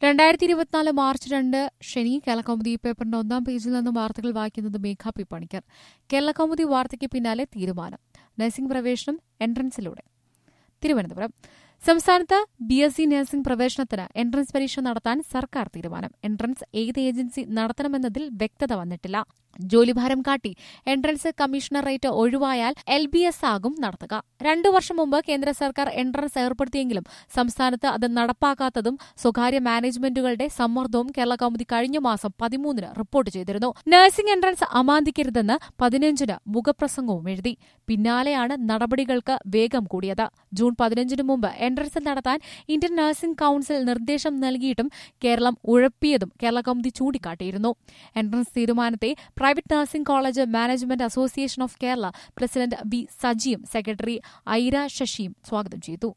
2024 March 2 ശനി കേരളകൗമുദി പേപ്പറിന്റെ ഒന്നാം പേജിൽ നിന്നും വാർത്തകൾ വായിക്കുന്നത് മേഘ പി പണിക്കർ. കേരളകൗമുദി വാർത്തയ്ക്ക് പിന്നാലെ തീരുമാനം. നഴ്സിംഗ് പ്രവേശനം എൻട്രൻസിലൂടെ. തിരുവനന്തപുരം. സംസ്ഥാനത്ത് ബിഎസ്സി നഴ്സിംഗ് പ്രവേശനത്തിന് എൻട്രൻസ് പരീക്ഷ നടത്താൻ സർക്കാർ തീരുമാനം. എൻട്രൻസ് ഏത് ഏജൻസി നടത്തണമെന്നതിൽ വ്യക്തത വന്നിട്ടില്ല. ജോലിഭാരം കാട്ടി എൻട്രൻസ് കമ്മീഷണറേറ്റ് ഒഴിവായാൽ LBS ആകും നടത്തുക. 2 വർഷം മുമ്പ് കേന്ദ്ര സർക്കാർ എൻട്രൻസ് ഏർപ്പെടുത്തിയെങ്കിലും സംസ്ഥാനത്ത് അത് നടപ്പാക്കാത്തതും സ്വകാര്യ മാനേജ്മെന്റുകളുടെ സമ്മർദ്ദവും കേരളകൗമുദി കഴിഞ്ഞ മാസം 13 റിപ്പോർട്ട് ചെയ്തിരുന്നു. നഴ്സിംഗ് എൻട്രൻസ് അമാന്തിക്കരുതെന്ന് 15 മുഖപ്രസംഗവും എഴുതി. പിന്നാലെയാണ് നടപടികൾക്ക് വേഗം കൂടിയത്. ജൂൺ 15 മുമ്പ് എൻട്രൻസ് നടത്താൻ ഇന്ത്യൻ നഴ്സിംഗ് കൌൺസിൽ നിർദ്ദേശം നൽകിയിട്ടും കേരളം ഉഴപ്പിയതും കേരളകൗമുദി ചൂണ്ടിക്കാട്ടിയിരുന്നു. എൻട്രൻസ് തീരുമാനത്തെ private nursing college management association of Kerala president V സജിയും secretary Aira ശശിയും സ്വാഗതം ചെയ്തു.